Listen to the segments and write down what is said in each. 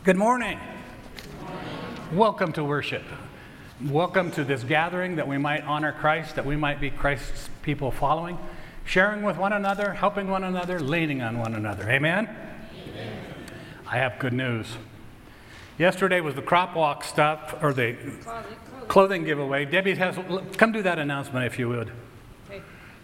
Good morning. Welcome to worship. Welcome to this gathering that we might honor Christ, that we might be Christ's people following, sharing with one another, helping one another, leaning on one another. Amen? Amen. I have good news. Yesterday was the crop walk stuff, or the clothing giveaway. Debbie come do that announcement if you would. Okay.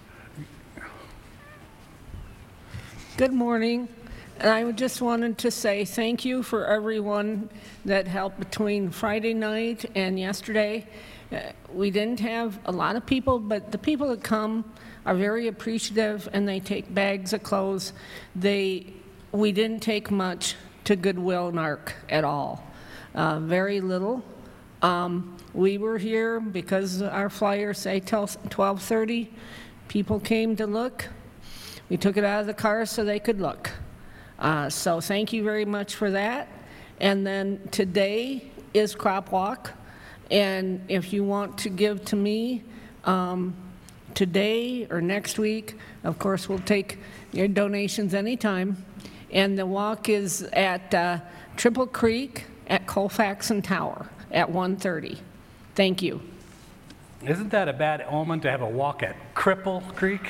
Good morning. And I just wanted to say thank you for everyone that helped between Friday night and yesterday. We didn't have a lot of people, but the people that come are very appreciative, and they take bags of clothes. We didn't take much to Goodwill and Ark at all, very little. We were here because our flyers say till 12:30. People came to look. We took it out of the car so they could look. So thank you very much for that. And then today is Crop Walk. And if you want to give to me today or next week, of course, we'll take your donations anytime. And the walk is at Triple Creek at Colfax and Tower at 1:30. Thank you. Isn't that a bad omen to have a walk at Cripple Creek?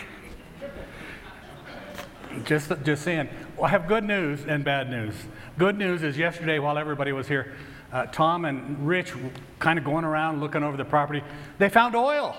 Just saying. Well, I have good news and bad news. Good news is yesterday while everybody was here, Tom and Rich kind of going around looking over the property, they found oil.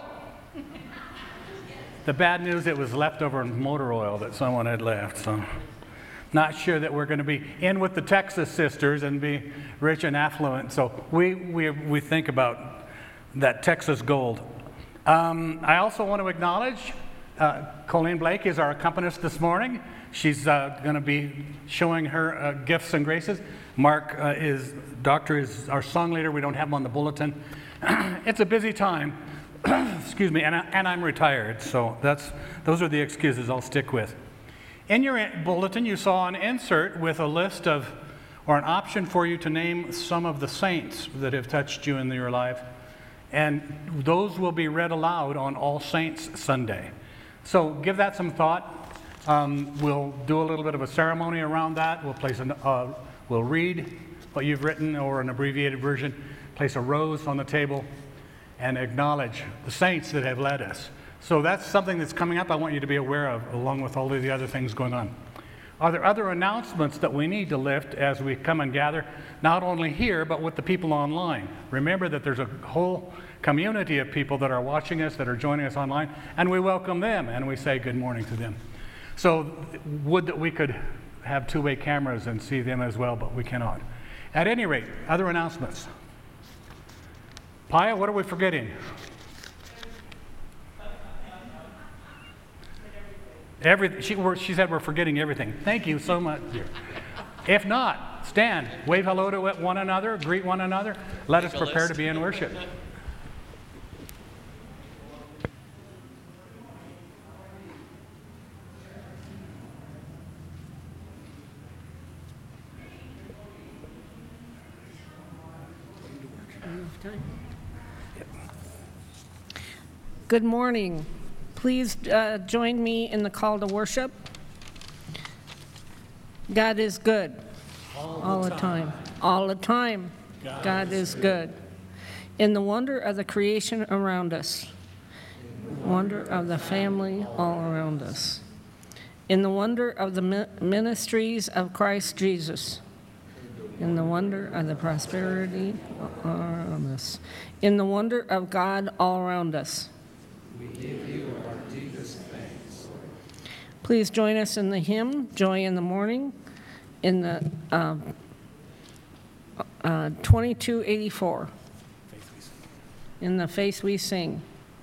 The bad news, it was leftover motor oil that someone had left. So not sure that we're going to be in with the Texas sisters and be rich and affluent. So we think about that Texas gold. I also want to acknowledge Colleen Blake is our accompanist this morning. She's going to be showing her gifts and graces. Mark Doctor is our song leader. We don't have him on the bulletin. It's a busy time, excuse me, and I'm retired, so those are the excuses I'll stick with. In your bulletin, you saw an insert with a list of, or an option for you to name some of the saints that have touched you in your life, and those will be read aloud on All Saints Sunday. So give that some thought. We'll do a little bit of a ceremony around that. We'll read what you've written or an abbreviated version, place a rose on the table, and acknowledge the saints that have led us. So that's something that's coming up I want you to be aware of, along with all of the other things going on. Are there other announcements that we need to lift as we come and gather, not only here, but with the people online? Remember that there's a whole community of people that are watching us, that are joining us online, and we welcome them, and we say good morning to them. So would that we could have two-way cameras and see them as well, but we cannot. At any rate, other announcements. Paya, what are we forgetting? Everything. She said we're forgetting everything. Thank you so much, dear. If not, stand, wave hello to one another, greet one another. Let us prepare to be in worship. Good morning. Please join me in the call to worship. God is good. All the time. All the time. God is good. In the wonder of the creation around us. Wonder of the family all around us. In the wonder of the ministries of Christ Jesus. In the wonder of the prosperity all around us. In the wonder of God all around us. We give you our deepest thanks. Please join us in the hymn, Joy in the Morning, in the 2284. In the Faith We Sing.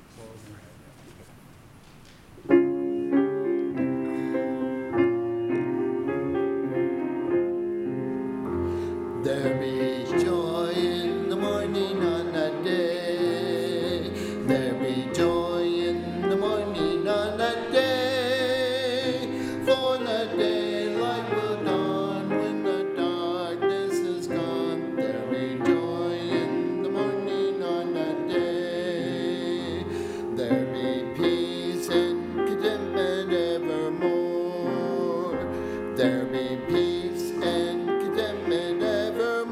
There be joy in the morning on that day. There be joy in the morning on that day. For the daylight will dawn when the darkness is gone. There be joy in the morning on that day. There be peace and contentment evermore. There be peace and contentment evermore.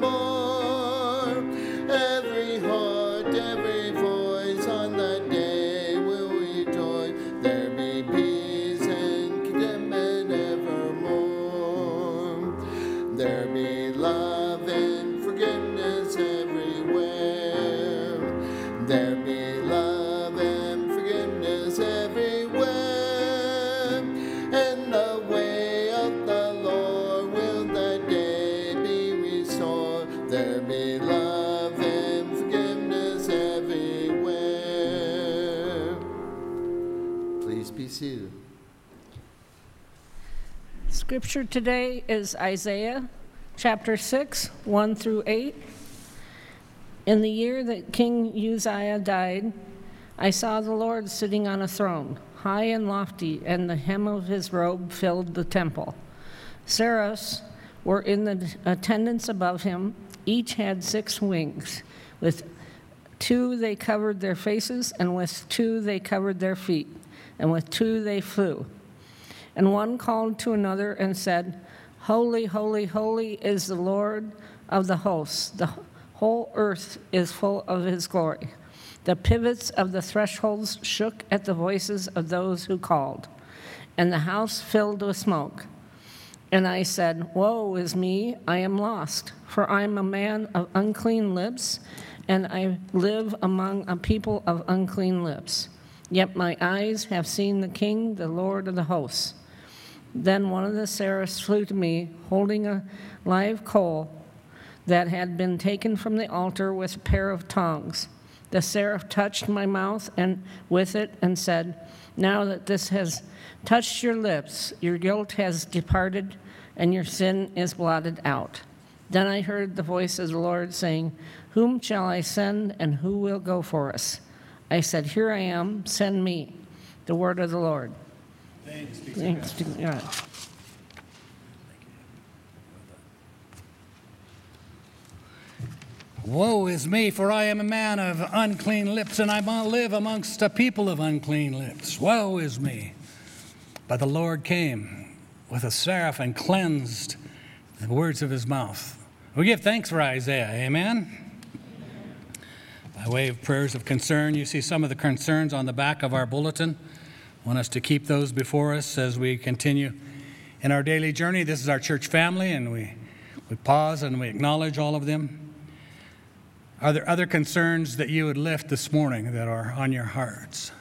There be love and forgiveness everywhere. There be love and forgiveness everywhere. And the way of the Lord will that day be restored. There be love and forgiveness everywhere. Please be seated. Scripture today is Isaiah chapter 6, 1 through 8. In the year that King Uzziah died, I saw the Lord sitting on a throne, high and lofty, and the hem of his robe filled the temple. Seraphs were in the attendance above him. Each had 6 wings. With 2 they covered their faces, and with 2 they covered their feet, and with 2 they flew. And one called to another and said, Holy, holy, holy is the Lord of the hosts. The whole earth is full of his glory. The pivots of the thresholds shook at the voices of those who called, and the house filled with smoke. And I said, Woe is me, I am lost, for I am a man of unclean lips, and I live among a people of unclean lips. Yet my eyes have seen the King, the Lord of the hosts. Then one of the seraphs flew to me, holding a live coal that had been taken from the altar with a pair of tongs. The seraph touched my mouth and with it and said, Now that this has touched your lips, your guilt has departed and your sin is blotted out. Then I heard the voice of the Lord saying, Whom shall I send and who will go for us? I said, Here I am, send me. The word of the Lord. Thanks to God. Woe is me, for I am a man of unclean lips, and I live amongst a people of unclean lips. Woe is me. But the Lord came with a seraph and cleansed the words of his mouth. We give thanks for Isaiah, amen? By way of prayers of concern, you see some of the concerns on the back of our bulletin. I want us to keep those before us as we continue in our daily journey. This is our church family, and we pause and we acknowledge all of them. Are there other concerns that you would lift this morning that are on your hearts?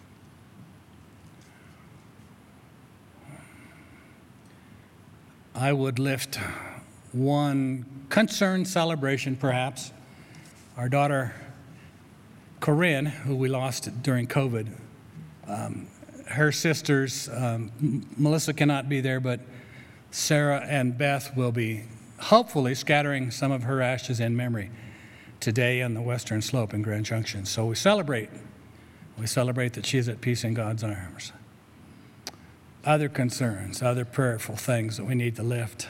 I would lift one concerned celebration, perhaps. Our daughter, Corinne, who we lost during COVID, her sisters, Melissa cannot be there, but Sarah and Beth will be hopefully scattering some of her ashes in memory today on the Western Slope in Grand Junction. So we celebrate that she is at peace in God's arms. Other concerns, other prayerful things that we need to lift.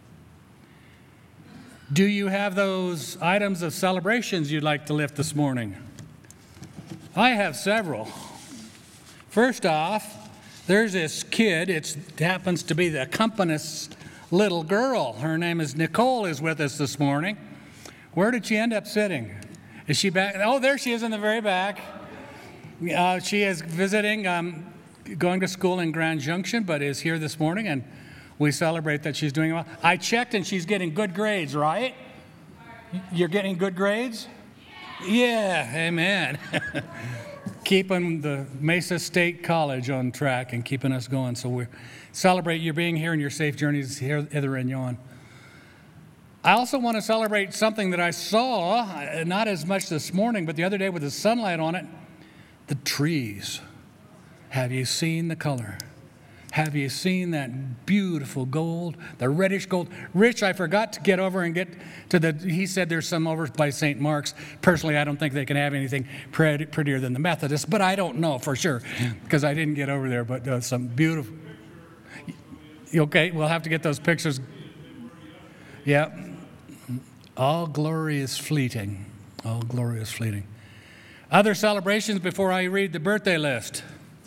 Do you have those items of celebrations you'd like to lift this morning? I have several. First off, there's this kid. It happens to be the accompanist's little girl. Her name is Nicole, is with us this morning. Where did she end up sitting? Is she back? Oh, there she is in the very back. She is visiting, going to school in Grand Junction, but is here this morning, and we celebrate that she's doing well. I checked, and she's getting good grades, right? You're getting good grades? Yeah, amen. Keeping the Mesa State College on track and keeping us going. So we celebrate you being here and your safe journeys hither and yon. I also want to celebrate something that I saw, not as much this morning, but the other day with the sunlight on it, the trees. Have you seen the color? Have you seen that beautiful gold, the reddish gold? Rich, I forgot to get over and get to he said there's some over by St. Mark's. Personally, I don't think they can have anything prettier than the Methodists, but I don't know for sure because I didn't get over there, but some beautiful. Okay, we'll have to get those pictures. Yeah. All glory is fleeting. All glory is fleeting. Other celebrations before I read the birthday list.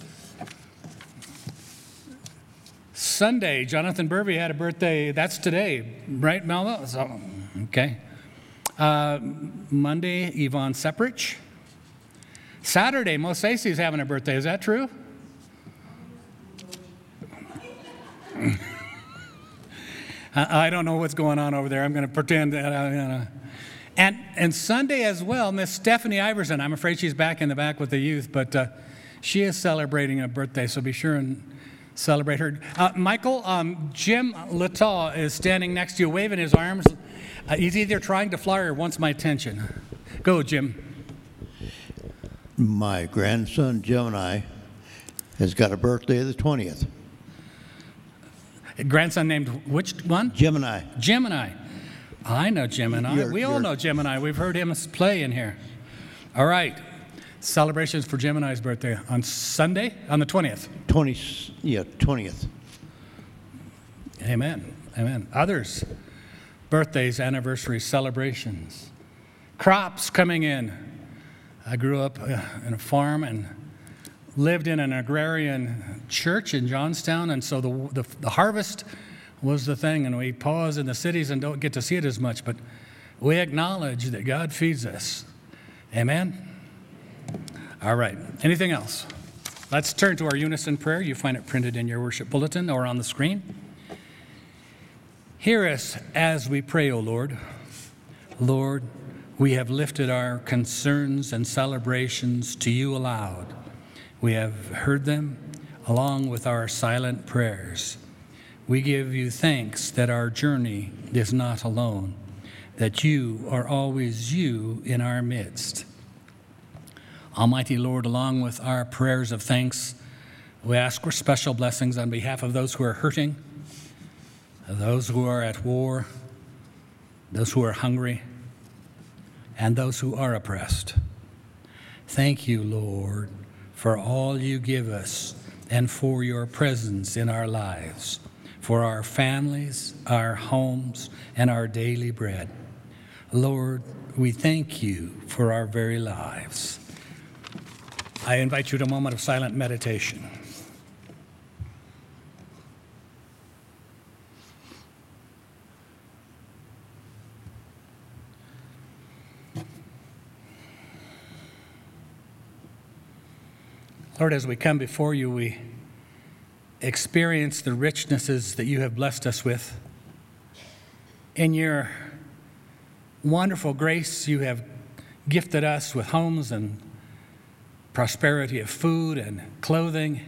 Sunday, Jonathan Burvey had a birthday. That's today, right, Melba? So, okay. Monday, Yvonne Seprich. Saturday, Mosesi's having a birthday. Is that true? I don't know what's going on over there. I'm going to pretend that. And Sunday as well, Miss Stephanie Iverson. I'm afraid she's back in the back with the youth, but she is celebrating a birthday, so be sure and celebrate her. Michael, Jim Lataw is standing next to you, waving his arms. He's either trying to fly or wants my attention. Go, Jim. My grandson Gemini has got a birthday the 20th. Grandson named which one? Gemini. Gemini. I know Gemini. We all know Gemini. We've heard him play in here. All right. Celebrations for Gemini's birthday on Sunday, on the 20th. 20th. Amen. Amen. Others, birthdays, anniversaries, celebrations. Crops coming in. I grew up in a farm and lived in an agrarian church in Johnstown, and so the harvest was the thing, and we pause in the cities and don't get to see it as much, but we acknowledge that God feeds us. Amen? All right. Anything else? Let's turn to our unison prayer. You find it printed in your worship bulletin or on the screen. Hear us as we pray, O Lord. Lord, we have lifted our concerns and celebrations to you aloud. We have heard them along with our silent prayers. We give you thanks that our journey is not alone, that you are always you in our midst. Almighty Lord, along with our prayers of thanks, we ask for special blessings on behalf of those who are hurting, those who are at war, those who are hungry, and those who are oppressed. Thank you, Lord, for all you give us and for your presence in our lives, for our families, our homes, and our daily bread. Lord, we thank you for our very lives. I invite you to a moment of silent meditation. Lord, as we come before you, we experience the richnesses that you have blessed us with. In your wonderful grace, you have gifted us with homes and prosperity of food and clothing.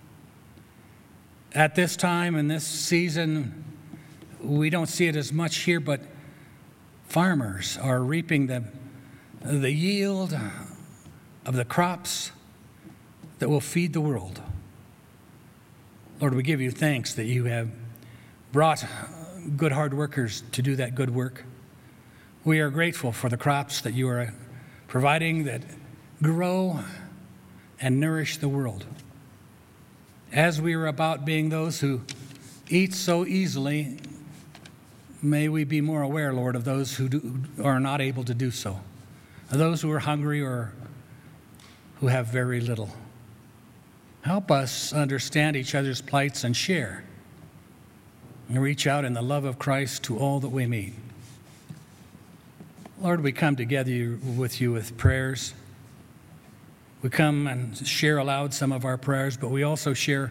At this time, in this season, we don't see it as much here, but farmers are reaping the yield of the crops that will feed the world. Lord, we give you thanks that you have brought good hard workers to do that good work. We are grateful for the crops that you are providing that grow and nourish the world. As we are about being those who eat so easily, may we be more aware, Lord, of those who are not able to do so, of those who are hungry or who have very little. Help us understand each other's plights and share and reach out in the love of Christ to all that we meet. Lord, we come together with you with prayers. We come and share aloud some of our prayers, but we also share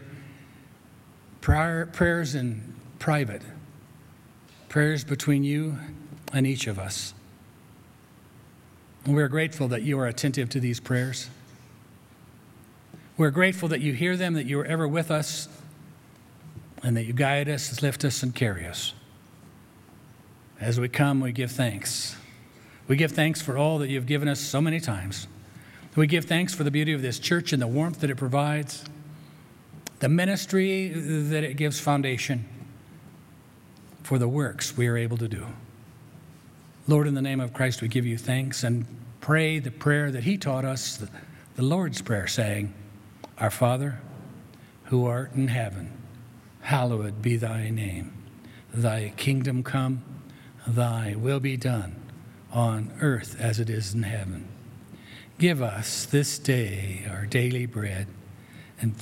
prayers in private, prayers between you and each of us. And we're grateful that you are attentive to these prayers. We're grateful that you hear them, that you are ever with us, and that you guide us, lift us, and carry us. As we come, we give thanks. We give thanks for all that you've given us so many times. We give thanks for the beauty of this church and the warmth that it provides, the ministry that it gives foundation for the works we are able to do. Lord, in the name of Christ, we give you thanks and pray the prayer that he taught us, the Lord's Prayer, saying, Our Father, who art in heaven, hallowed be thy name. Thy kingdom come, thy will be done on earth as it is in heaven. Give us this day our daily bread, and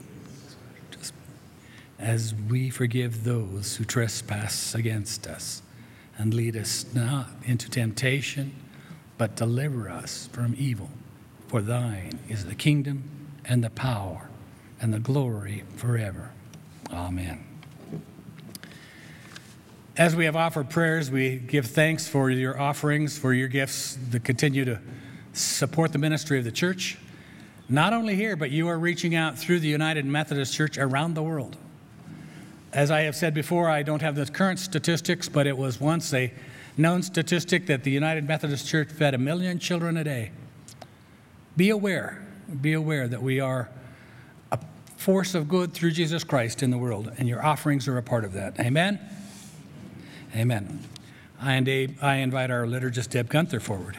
as we forgive those who trespass against us. And lead us not into temptation, but deliver us from evil. For thine is the kingdom and the power and the glory forever. Amen. As we have offered prayers, we give thanks for your offerings, for your gifts that continue to support the ministry of the church. Not only here, but you are reaching out through the United Methodist Church around the world. As I have said before, I don't have the current statistics, but it was once a known statistic that the United Methodist Church fed 1 million children a day. Be aware that we are a force of good through Jesus Christ in the world, and your offerings are a part of that. Amen? Amen. I invite our liturgist, Deb Gunther, forward.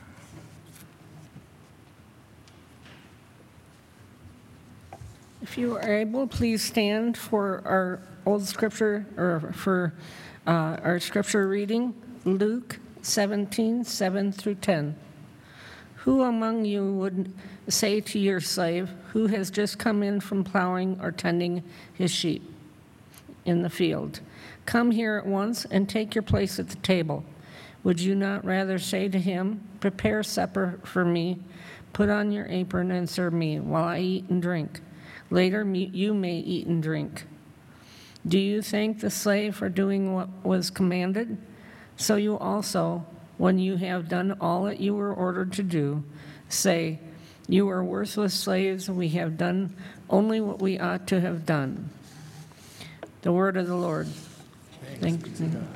If you are able, please stand for our old scripture, or for our scripture reading, Luke 17:7 through 10. Who among you would say to your slave, who has just come in from plowing or tending his sheep in the field, come here at once and take your place at the table? Would you not rather say to him, prepare supper for me, put on your apron and serve me while I eat and drink? Later you may eat and drink. Do you thank the slave for doing what was commanded? So you also, when you have done all that you were ordered to do, say, you are worthless slaves, we have done only what we ought to have done. The word of the Lord. Thanks be to God.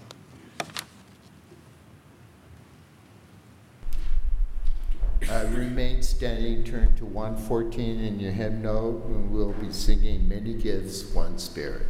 Remain standing, turn to 114 in your hymn note, and we'll be singing Many Gifts, One Spirit.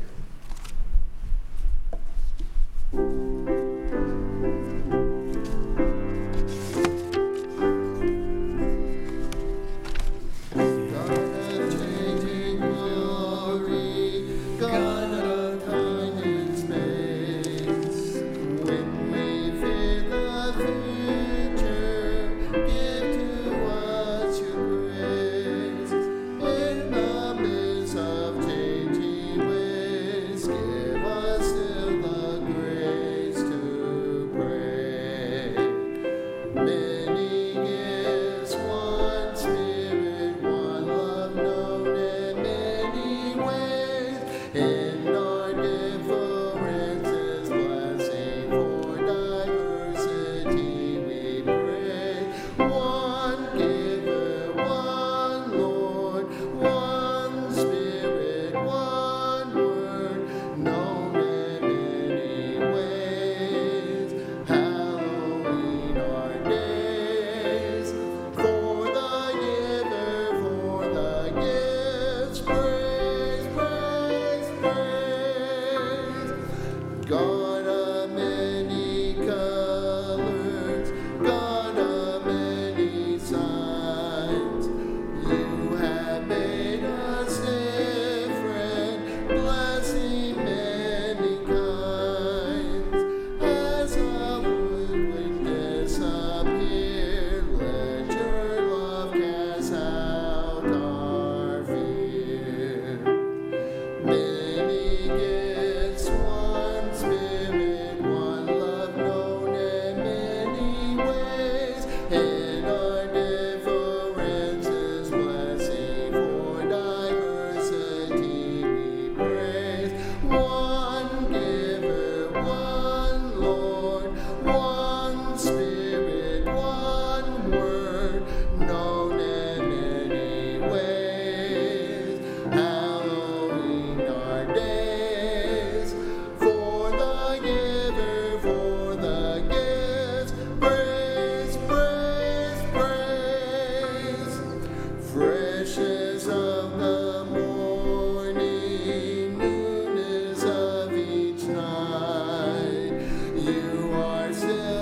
You are still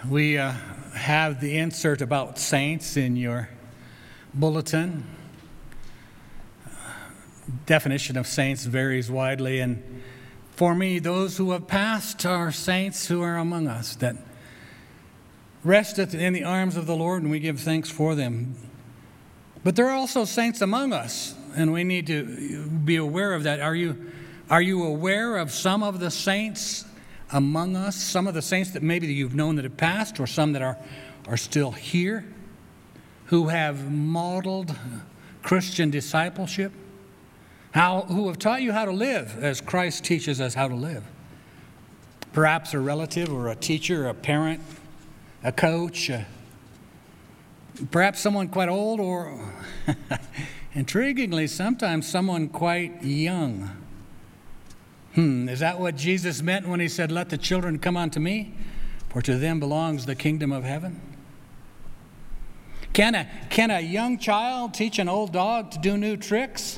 We have the insert about saints in your bulletin. Definition of saints varies widely, and for me, those who have passed are saints who are among us, that rest in the arms of the Lord, and we give thanks for them. But there are also saints among us, and we need to be aware of that. Are you aware of some of the saints among us, some of the saints that maybe you've known that have passed, or some that are still here, who have modeled Christian discipleship? Who have taught you how to live as Christ teaches us how to live? Perhaps a relative or a teacher, a parent, a coach, perhaps someone quite old, or intriguingly, sometimes someone quite young. Is that what Jesus meant when he said, "Let the children come unto me, for to them belongs the kingdom of heaven"? Can a young child teach an old dog to do new tricks?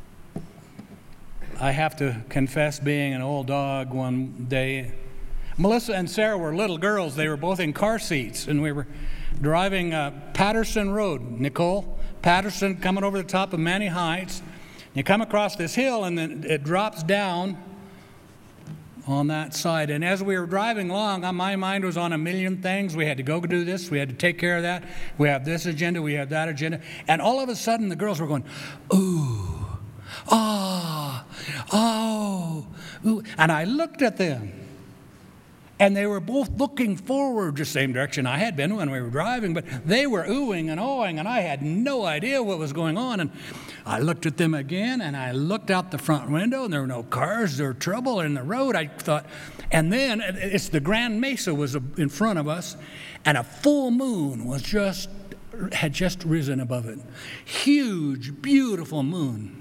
I have to confess, being an old dog one day, Melissa and Sarah were little girls. They were both in car seats, and we were driving Patterson Road. Nicole, Patterson, coming over the top of Manny Heights. You come across this hill, and then it drops down on that side. And as we were driving along, my mind was on a million things. We had to go do this. We had to take care of that. We have this agenda. We have that agenda. And all of a sudden, the girls were going, "Ooh, ah, oh, ooh." And I looked at them, and they were both looking forward the same direction I had been when we were driving, but they were oohing and awing, and I had no idea what was going on. And I looked at them again, and I looked out the front window, and there were no cars or trouble in the road, I thought. And then it's the Grand Mesa was in front of us, and a full moon had just risen above it. Huge, beautiful moon.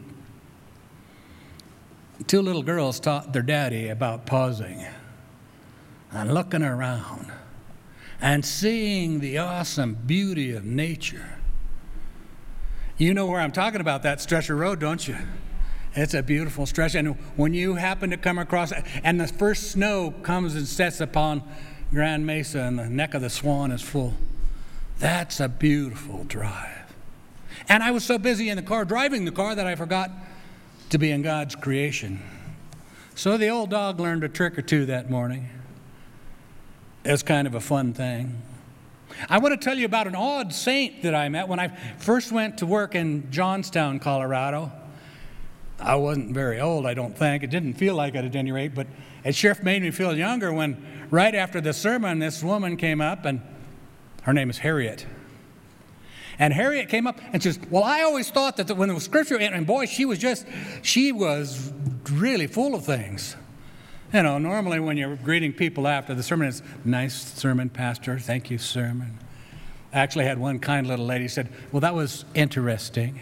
Two little girls taught their daddy about pausing and looking around and seeing the awesome beauty of nature. You know where I'm talking about, that stretch of road, don't you? It's a beautiful stretch. And when you happen to come across it, and the first snow comes and sets upon Grand Mesa, and the neck of the Swan is full, that's a beautiful drive. And I was so busy in the car, driving the car, that I forgot to be in God's creation. So the old dog learned a trick or two that morning. It was kind of a fun thing. I want to tell you about an odd saint that I met when I first went to work in Johnstown, Colorado. I wasn't very old, I don't think. It didn't feel like it at any rate, but it sure made me feel younger when right after the sermon, this woman came up, and her name is Harriet. And Harriet came up and says, "Well, I always thought that when it was scripture," and boy, she was really full of things. You know, normally when you're greeting people after the sermon, it's, "Nice sermon, Pastor. Thank you, sermon." I actually had one kind little lady said, "Well, that was interesting."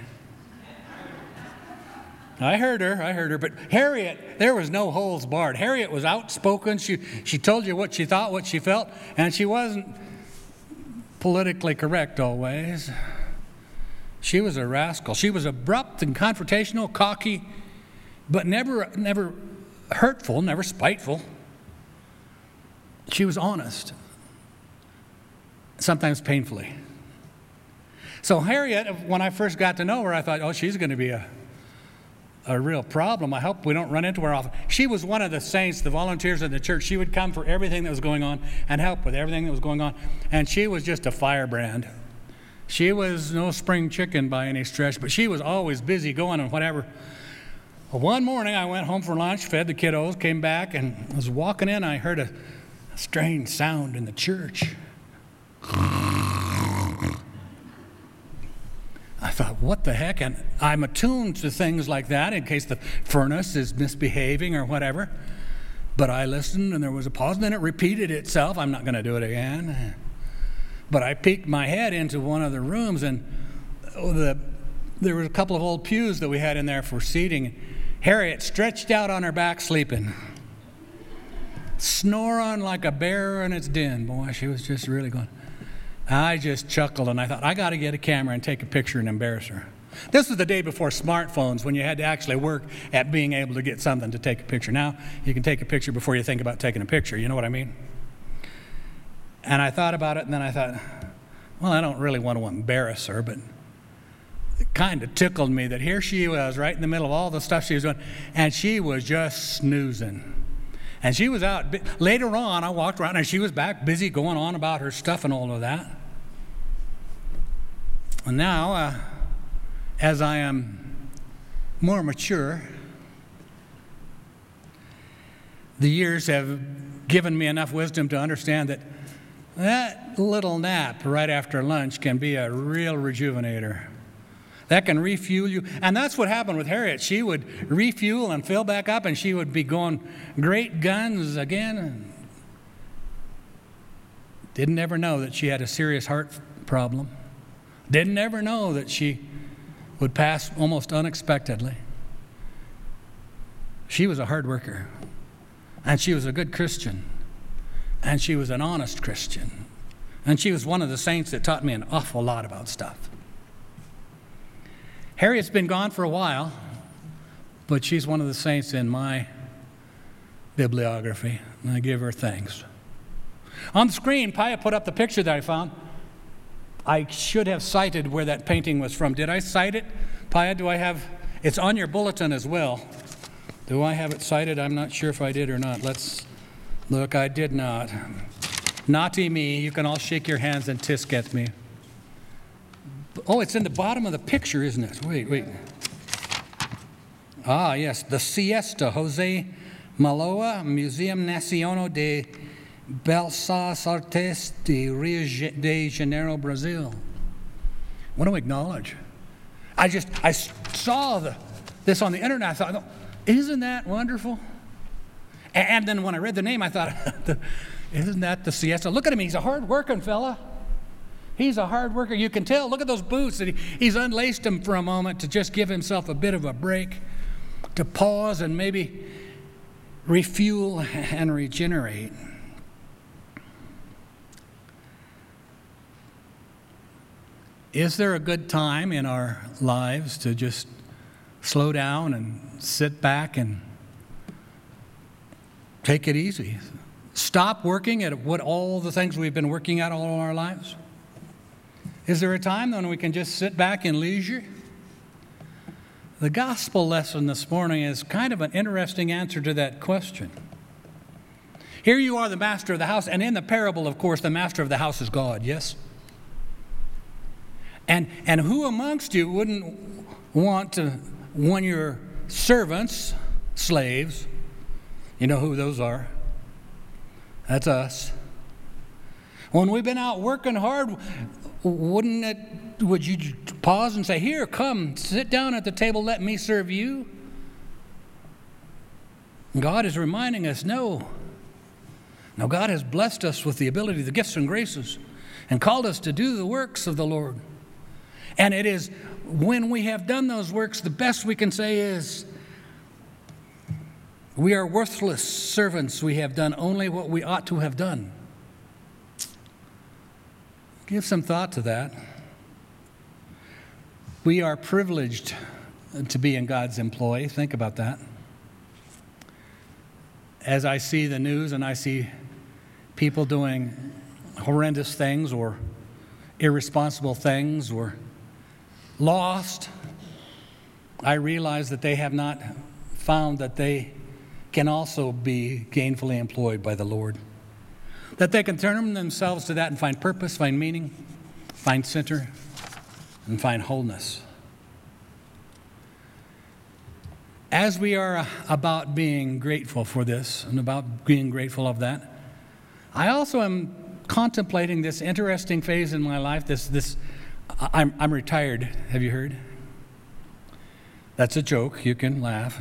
I heard her, but Harriet, there was no holes barred. Harriet was outspoken. She told you what she thought, what she felt, and she wasn't politically correct always. She was a rascal. She was abrupt and confrontational, cocky, but never hurtful, never spiteful. She was honest, sometimes painfully. So Harriet, when I first got to know her, I thought, oh, she's going to be a real problem. I hope we don't run into her often. She was one of the saints, the volunteers in the church. She would come for everything that was going on and help with everything that was going on. And she was just a firebrand. She was no spring chicken by any stretch, but she was always busy going and whatever. Well, one morning I went home for lunch, fed the kiddos, came back, and was walking in. I heard a strange sound in the church. I thought, what the heck? And I'm attuned to things like that in case the furnace is misbehaving or whatever. But I listened, and there was a pause, and then it repeated itself. I'm not going to do it again. But I peeked my head into one of the rooms, and there were a couple of old pews that we had in there for seating. Harriet stretched out on her back sleeping, snoring like a bear in its den. Boy, she was just really going. I just chuckled, and I thought, I got to get a camera and take a picture and embarrass her. This was the day before smartphones, when you had to actually work at being able to get something to take a picture. Now you can take a picture before you think about taking a picture. You know what I mean? And I thought about it, and then I thought, well, I don't really want to embarrass her, but it kind of tickled me that here she was right in the middle of all the stuff she was doing, and she was just snoozing. And she was out. Later on, I walked around, and she was back busy going on about her stuff and all of that. And now, as I am more mature, the years have given me enough wisdom to understand that that little nap right after lunch can be a real rejuvenator. That can refuel you. And that's what happened with Harriet. She would refuel and fill back up, and she would be going great guns again. Didn't ever know that she had a serious heart problem. Didn't ever know that she would pass almost unexpectedly. She was a hard worker, and she was a good Christian, and she was an honest Christian, and she was one of the saints that taught me an awful lot about stuff. Harriet's been gone for a while, but she's one of the saints in my bibliography, and I give her thanks. On the screen, Paya put up the picture that I found. I should have cited where that painting was from. Did I cite it? Paya, do I have? It's on your bulletin as well. Do I have it cited? I'm not sure if I did or not. Let's look. I did not. Naughty me. You can all shake your hands and tisk at me. Oh, it's in the bottom of the picture, isn't it? Wait. Ah, yes. The Siesta, Jose Maloa, Museum Nacional de Bellas Artes de Rio de Janeiro, Brazil. Want to acknowledge. I saw this on the internet. I thought, isn't that wonderful? And then when I read the name, I thought, isn't that the Siesta? Look at him. He's a hard-working fella. He's a hard worker. You can tell. Look at those boots. He's unlaced them for a moment to just give himself a bit of a break, to pause and maybe refuel and regenerate. Is there a good time in our lives to just slow down and sit back and take it easy? Stop working at what all the things we've been working at all our lives? Is there a time when we can just sit back in leisure? The gospel lesson this morning is kind of an interesting answer to that question. Here you are, the master of the house, and in the parable, of course, the master of the house is God, yes? And who amongst you wouldn't want to, when your servants, slaves, you know who those are? That's us. When we've been out working hard, would you pause and say, here, come, sit down at the table, let me serve you? God is reminding us, no. No, God has blessed us with the ability, the gifts and graces, and called us to do the works of the Lord. And it is when we have done those works, the best we can say is, we are worthless servants. We have done only what we ought to have done. Give some thought to that. We are privileged to be in God's employ. Think about that. As I see the news and I see people doing horrendous things or irresponsible things or lost, I realize that they have not found that they can also be gainfully employed by the Lord. That they can turn themselves to that and find purpose, find meaning, find center, and find wholeness. As we are about being grateful for this and about being grateful of that, I also am contemplating this interesting phase in my life. I'm retired. Have you heard? That's a joke. You can laugh.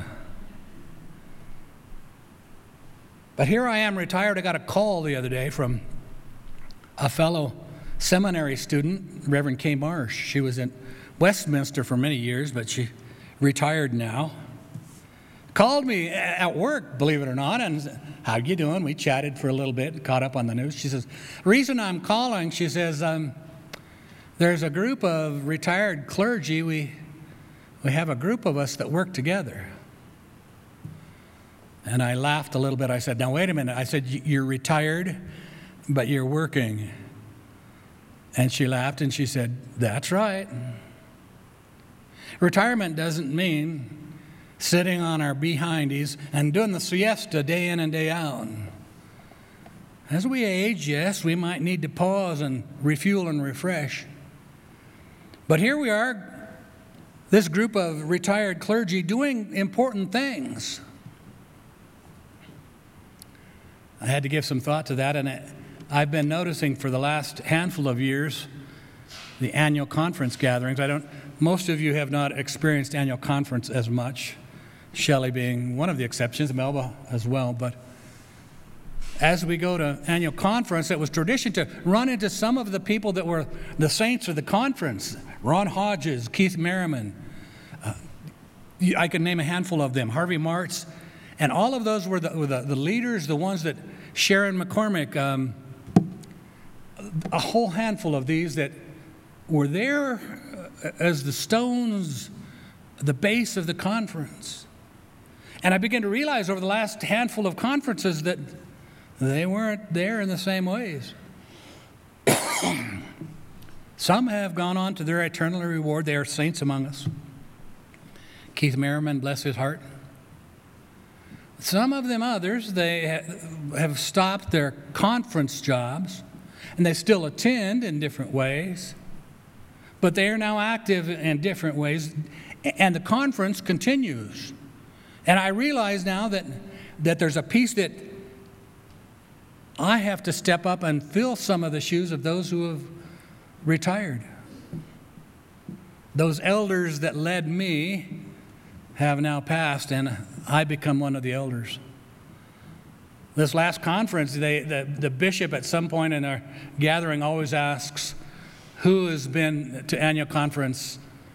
But here I am retired. I got a call the other day from a fellow seminary student, Reverend Kay Marsh. She was in Westminster for many years, but she retired now. Called me at work, believe it or not, and said, how you doing? We chatted for a little bit, caught up on the news. She says, the reason I'm calling, she says, there's a group of retired clergy. We have a group of us that work together. And I laughed a little bit. I said, now, wait a minute. I said, you're retired, but you're working. And she laughed and she said, that's right. Retirement doesn't mean sitting on our behindies and doing the siesta day in and day out. As we age, yes, we might need to pause and refuel and refresh. But here we are, this group of retired clergy doing important things. I had to give some thought to that, and I've been noticing for the last handful of years the annual conference gatherings. Most of you have not experienced annual conference as much, Shelley being one of the exceptions, Melba as well, but as we go to annual conference, it was tradition to run into some of the people that were the saints of the conference. Ron Hodges, Keith Merriman. I can name a handful of them. Harvey Martz. And all of those were the leaders, the ones that Sharon McCormick, a whole handful of these that were there as the stones, the base of the conference. And I began to realize over the last handful of conferences that they weren't there in the same ways. Some have gone on to their eternal reward. They are saints among us. Keith Merriman, bless his heart. Some of them others, they have stopped their conference jobs, and they still attend in different ways, but they are now active in different ways, and the conference continues. And I realize now that there's a piece that I have to step up and fill some of the shoes of those who have retired. Those elders that led me have now passed, and I become one of the elders. This last conference, the bishop at some point in our gathering always asks, who has been to annual conference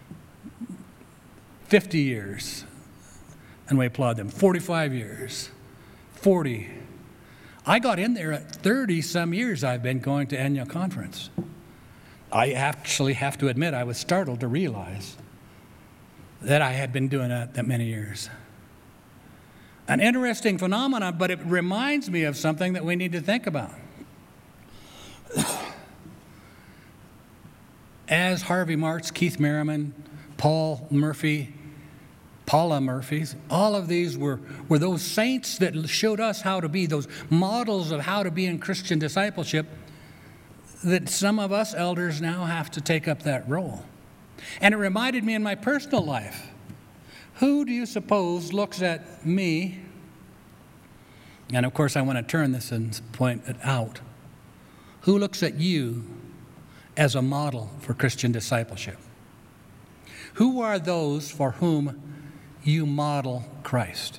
50 years? And we applaud them. 45 years, 40. I got in there at 30-some years I've been going to annual conference. I actually have to admit I was startled to realize that I had been doing that many years. An interesting phenomenon, but it reminds me of something that we need to think about. As Harvey Martz, Keith Merriman, Paula Murphy, all of these were those saints that showed us how to be, those models of how to be in Christian discipleship, that some of us elders now have to take up that role. And it reminded me in my personal life, who do you suppose looks at me? And of course I want to turn this and point it out. Who looks at you as a model for Christian discipleship? Who are those for whom you model Christ?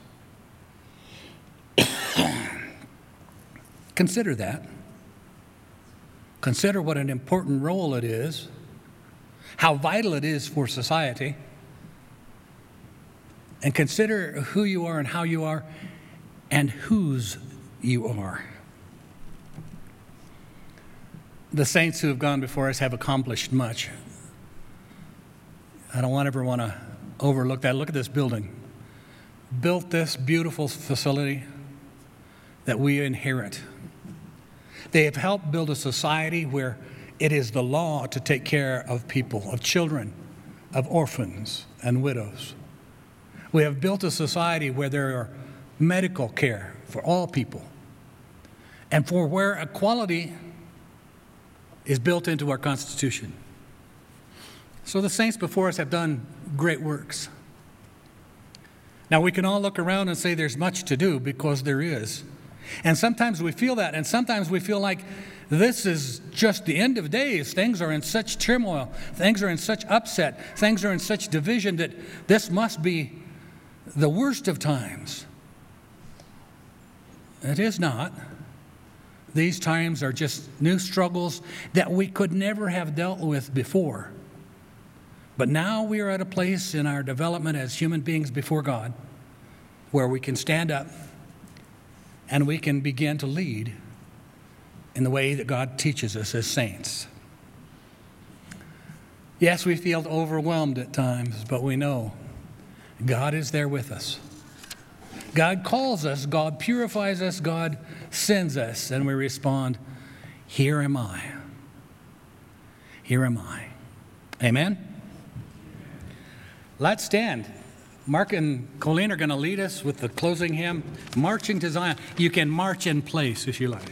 Consider that. Consider what an important role it is, how vital it is for society, and consider who you are and how you are and whose you are. The saints who have gone before us have accomplished much. I don't ever want to overlook that. Look at this building. Built this beautiful facility that we inherit. They have helped build a society where it is the law to take care of people, of children, of orphans and widows. We have built a society where there are medical care for all people, and for where equality is built into our Constitution. So the saints before us have done great works. Now we can all look around and say there's much to do, because there is. And sometimes we feel that, and sometimes we feel like this is just the end of days. Things are in such turmoil, things are in such upset, things are in such division that this must be the worst of times. It is not. These times are just new struggles that we could never have dealt with before. But now we are at a place in our development as human beings before God where we can stand up and we can begin to lead in the way that God teaches us as saints. Yes, we feel overwhelmed at times, but we know God is there with us. God calls us, God purifies us, God sends us, and we respond Here am I. Here am I. Amen? Let's stand. Mark and Colleen are going to lead us with the closing hymn, Marching to Zion. You can march in place if you like.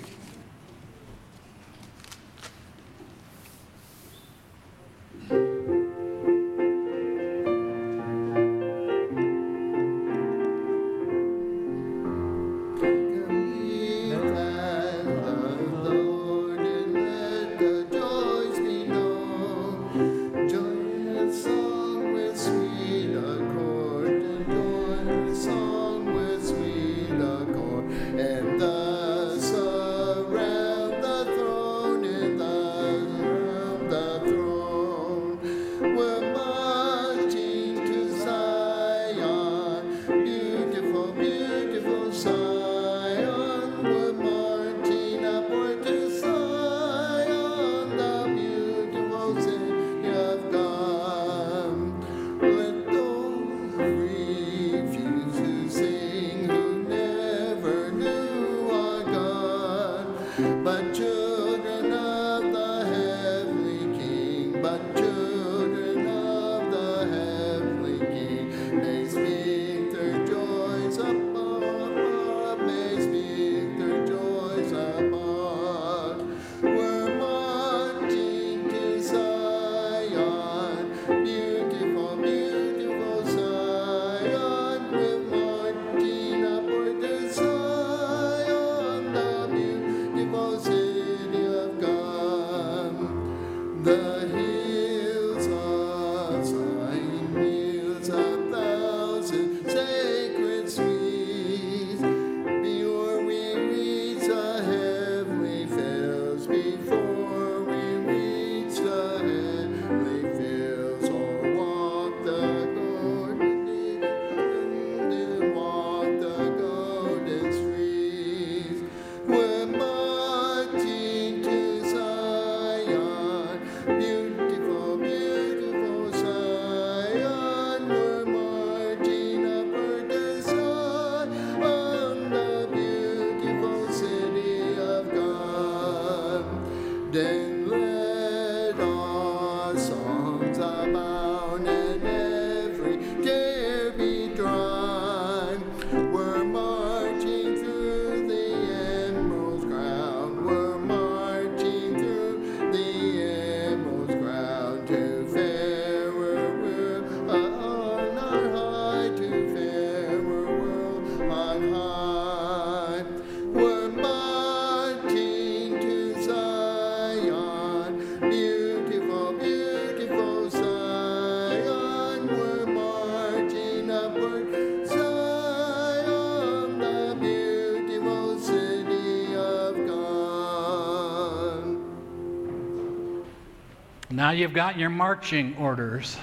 Now you've got your marching orders.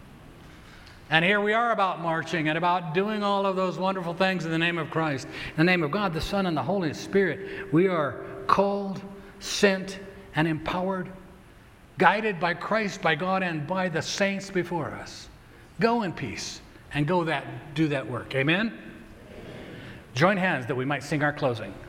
And here we are about marching and about doing all of those wonderful things in the name of Christ. In the name of God, the Son, and the Holy Spirit, we are called, sent, and empowered, guided by Christ, by God, and by the saints before us. Go in peace and do that work. Amen? Join hands that we might sing our closing.